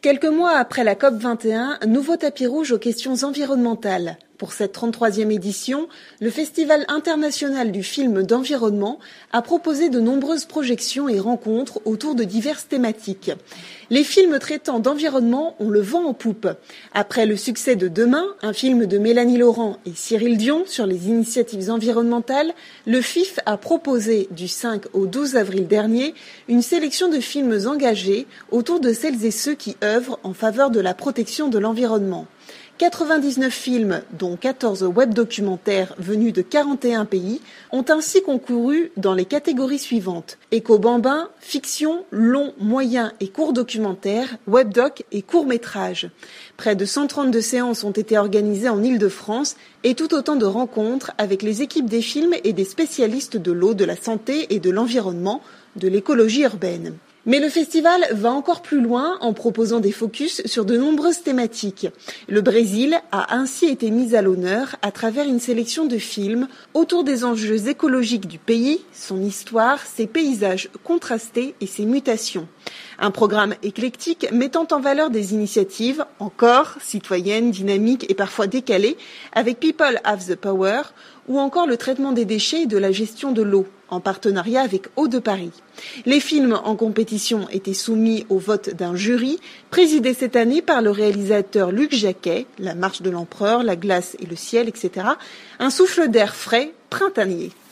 Quelques mois après la COP21, nouveau tapis rouge aux questions environnementales. Pour cette 33e édition, le Festival international du film d'environnement a proposé de nombreuses projections et rencontres autour de diverses thématiques. Les films traitant d'environnement ont le vent en poupe. Après le succès de Demain, un film de Mélanie Laurent et Cyril Dion sur les initiatives environnementales, le FIF a proposé du 5 au 12 avril dernier une sélection de films engagés autour de celles et ceux qui œuvrent en faveur de la protection de l'environnement. 99 films, dont 14 web-documentaires venus de 41 pays, ont ainsi concouru dans les catégories suivantes: éco-bambin, fiction, long, moyen et court documentaire, webdoc et court-métrage. Près de 132 séances ont été organisées en Île-de-France et tout autant de rencontres avec les équipes des films et des spécialistes de l'eau, de la santé et de l'environnement, de l'écologie urbaine. Mais le festival va encore plus loin en proposant des focus sur de nombreuses thématiques. Le Brésil a ainsi été mis à l'honneur à travers une sélection de films autour des enjeux écologiques du pays, son histoire, ses paysages contrastés et ses mutations. Un programme éclectique mettant en valeur des initiatives encore citoyennes, dynamiques et parfois décalées, avec People Have the Power, ou encore le traitement des déchets et de la gestion de l'eau, en partenariat avec Eau de Paris. Les films en compétition étaient soumis au vote d'un jury, présidé cette année par le réalisateur Luc Jacquet, La Marche de l'Empereur, La Glace et le Ciel, etc. Un souffle d'air frais, printanier.